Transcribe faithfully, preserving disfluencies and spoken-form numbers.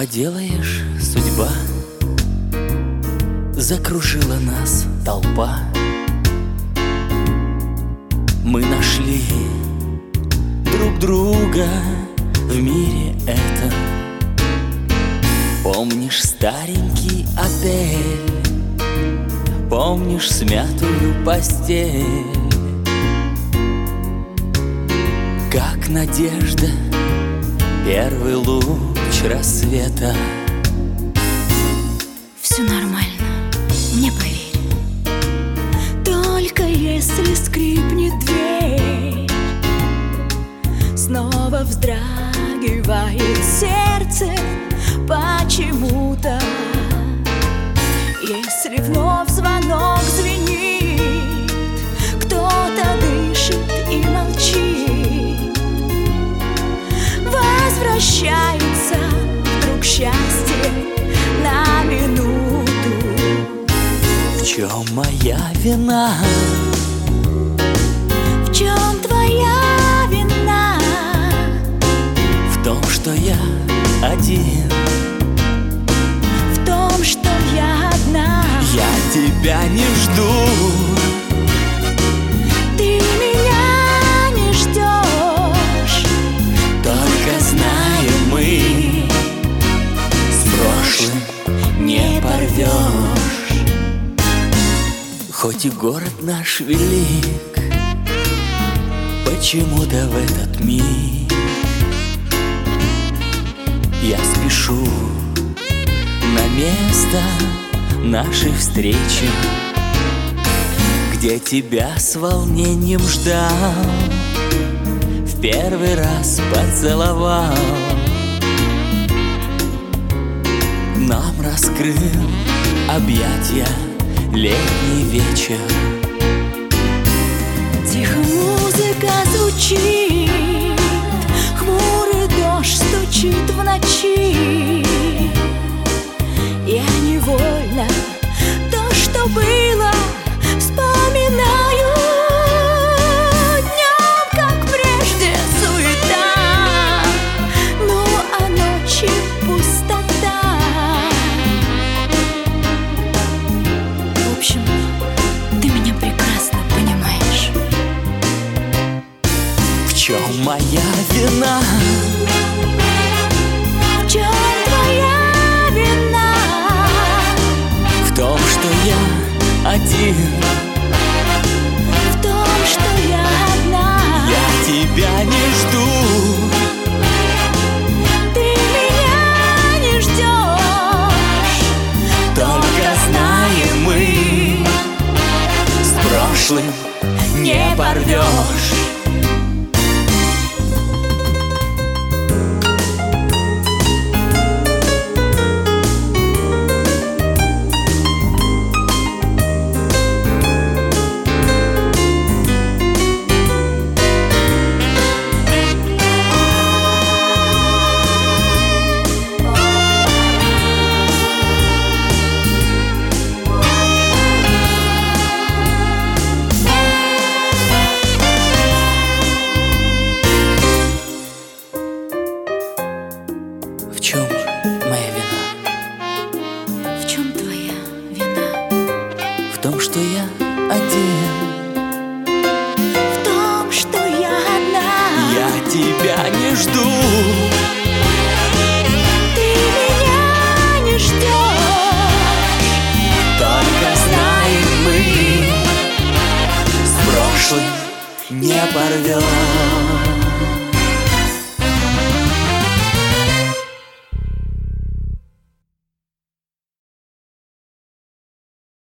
поделаешь, судьба закружила нас толпа. Мы нашли друг друга в мире этом. Помнишь старенький отель, помнишь смятую постель, как надежда, первый луч рассвета. Все нормально, мне поверь. Только если скрипнет дверь, снова вздрагивает сердце почему-то. Если вновь звонок звенит, кто-то дышит и молчит, возвращается вдруг счастье на минуту. В чем моя вина? В чем твоя вина? В том, что я один, в том, что я одна. я тебя не жду, Ты меня не ждешь. только знаем мы, с прошлым не порвешь. Хоть и город наш велик, почему-то в этот миг я спешу на место нашей встречи, где тебя с волнением ждал, в первый раз поцеловал. Нам раскрыл объятия летний вечер. Тихо музыка звучит, хмурый дождь стучит в ночи. Я невольно то, что было, вспоминаю. Днем, как прежде, суета, ну а ночью пустота. В общем, ты меня прекрасно понимаешь. В чем моя вина? В чем твоя вина? В том, что я один, В том, что я одна. я тебя не жду, Ты меня не ждешь. только знаем мы, с прошлым не порвешь. В чем моя вина? В чем твоя вина? В том, что я один, В том, что я одна. я тебя не жду, Ты меня не ждешь. только знаем мы, с прошлым не порвешь.